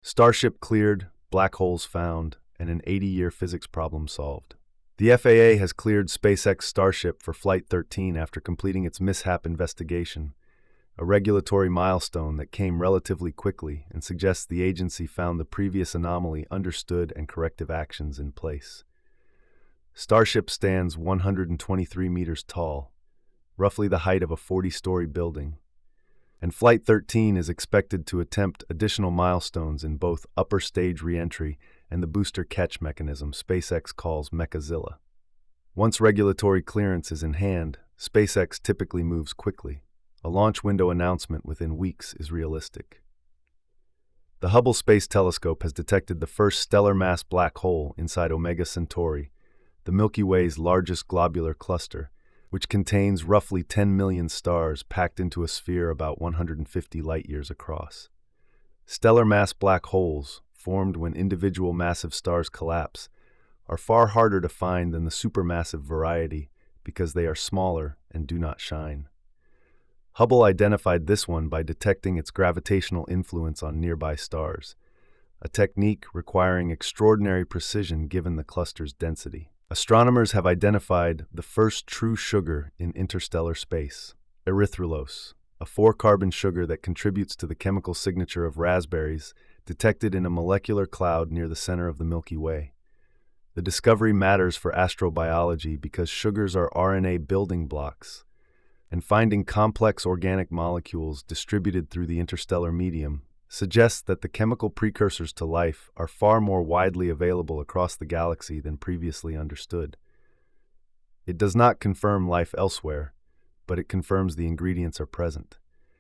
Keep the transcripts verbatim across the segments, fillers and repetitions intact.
Starship cleared, black holes found, and an eighty-year physics problem solved. The F A A has cleared SpaceX Starship for Flight thirteen after completing its mishap investigation, a regulatory milestone that came relatively quickly and suggests the agency found the previous anomaly understood and corrective actions in place. Starship stands one hundred twenty-three meters tall, roughly the height of a forty-story building, and Flight thirteen is expected to attempt additional milestones in both upper stage reentry and the booster catch mechanism SpaceX calls Mechazilla. Once regulatory clearance is in hand, SpaceX typically moves quickly. A launch window announcement within weeks is realistic. The Hubble Space Telescope has detected the first stellar mass black hole inside Omega Centauri, the Milky Way's largest globular cluster, which contains roughly ten million stars packed into a sphere about one hundred fifty light-years across. Stellar mass black holes, formed when individual massive stars collapse, are far harder to find than the supermassive variety because they are smaller and do not shine. Hubble identified this one by detecting its gravitational influence on nearby stars, a technique requiring extraordinary precision given the cluster's density. Astronomers have identified the first true sugar in interstellar space, erythrulose, a four-carbon sugar that contributes to the chemical signature of raspberries detected in a molecular cloud near the center of the Milky Way. The discovery matters for astrobiology because sugars are R N A building blocks, and finding complex organic molecules distributed through the interstellar medium suggests that the chemical precursors to life are far more widely available across the galaxy than previously understood. It does not confirm life elsewhere, but it confirms the ingredients are present.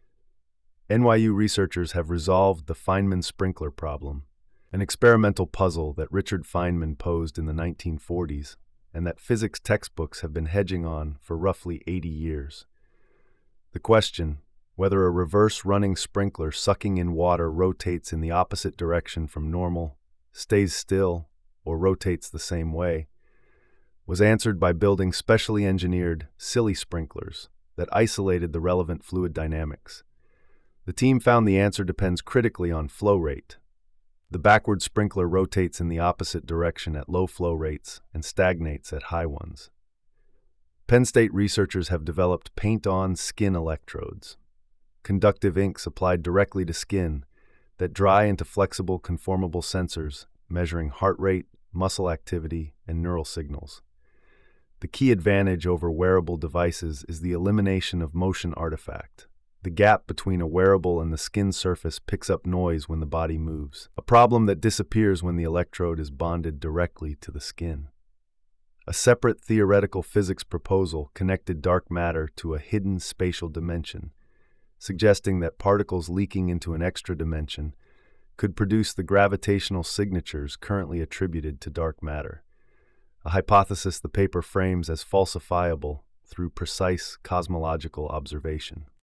N Y U researchers have resolved the Feynman sprinkler problem, an experimental puzzle that Richard Feynman posed in the nineteen forties and that physics textbooks have been hedging on for roughly eighty years. The question, whether a reverse-running sprinkler sucking in water rotates in the opposite direction from normal, stays still, or rotates the same way, was answered by building specially engineered, silly sprinklers that isolated the relevant fluid dynamics. The team found the answer depends critically on flow rate. The backward sprinkler rotates in the opposite direction at low flow rates and stagnates at high ones. Penn State researchers have developed paint-on skin electrodes, conductive inks applied directly to skin that dry into flexible, conformable sensors measuring heart rate, muscle activity, and neural signals. The key advantage over wearable devices is the elimination of motion artifact. The gap between a wearable and the skin surface picks up noise when the body moves, a problem that disappears when the electrode is bonded directly to the skin. A separate theoretical physics proposal connected dark matter to a hidden spatial dimension, suggesting that particles leaking into an extra dimension could produce the gravitational signatures currently attributed to dark matter, a hypothesis the paper frames as falsifiable through precise cosmological observation.